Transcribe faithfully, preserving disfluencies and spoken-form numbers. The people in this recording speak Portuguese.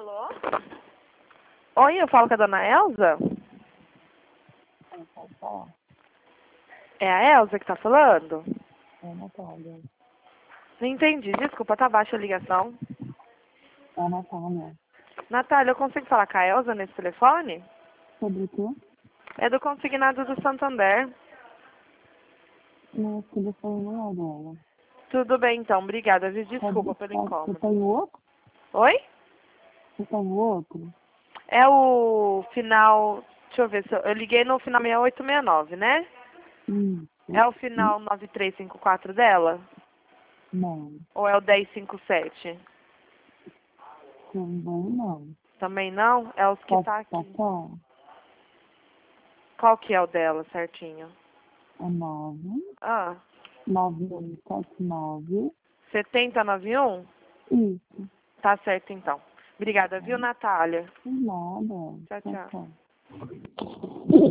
Alô? Oi, eu falo com a dona Elza? É, pode falar. É a Elza que tá falando? É a Natália. Não entendi, desculpa, tá baixa a ligação. É a Natália. Natália, eu consigo falar com a Elza nesse telefone? Sobre o quê? É do consignado do Santander. Meu telefone não é dela. Tudo bem então, obrigada, viu? Desculpa Pode- pelo pode- Você incômodo. tem outro? Oi? Você tem outro? É o final, deixa eu ver, se eu, eu liguei no final seis oito seis nove, né? Isso. É o final nove três cinco quatro dela? Não. Ou é o dez cinco sete? Também não. Também não? É os que Pode tá aqui. passar? Qual que é o dela, certinho? É nove. Ah, nove um sete nove. setenta e nove e um? Isso. Tá certo então. Obrigada, viu, Natália? Não nada. Tchau, Tchau, tchau. tchau.